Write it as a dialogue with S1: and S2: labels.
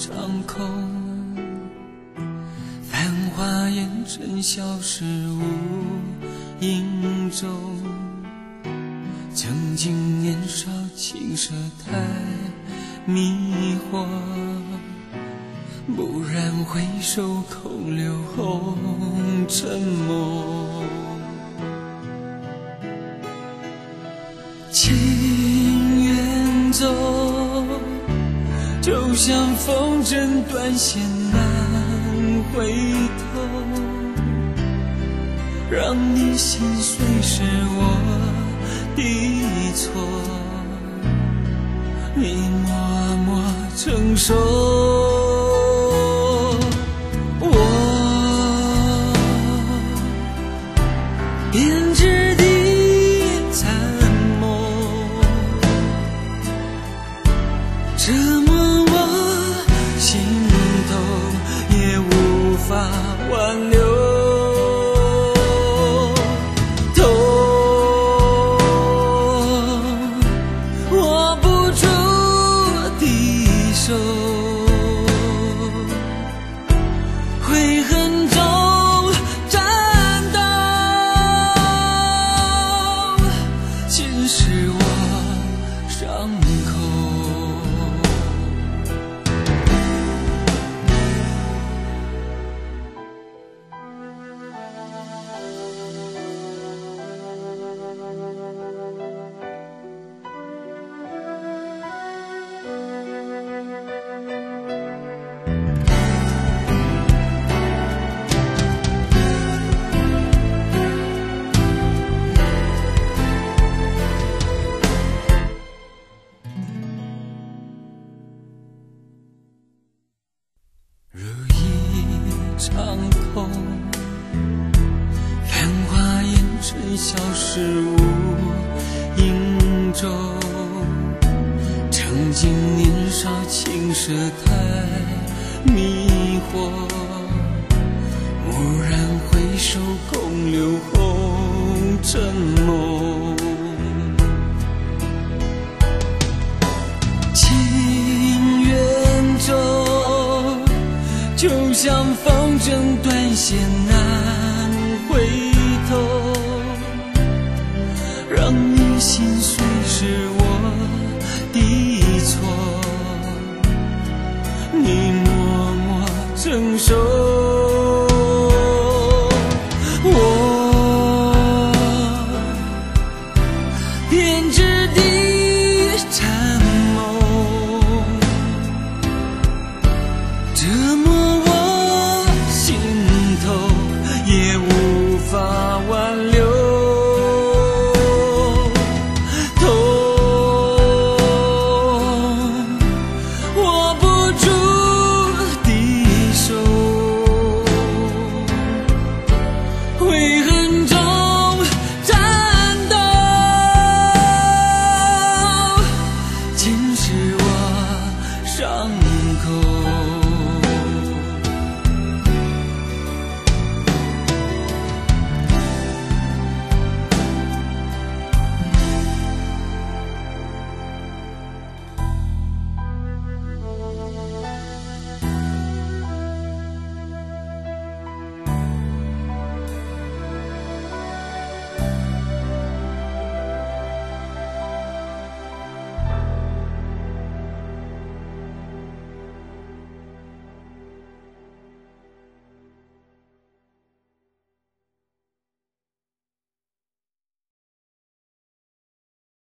S1: 掌控，繁华烟尘消失无影踪。曾经年少青涩太迷惑，蓦然回首，空留红尘梦。情远走，就像风筝断线难回头，让你心碎是我的错，你默默承受。我编织的残梦，折磨我心头，也无法挽留。握不住的手，悔恨中战斗，侵蚀我伤口。如一场空，繁华烟尘消失无影踪。曾经年少青涩太迷惑，蓦然回首，空留红尘梦。情远走，就像风筝断线难回头，让你心碎是我的错，你默默承受。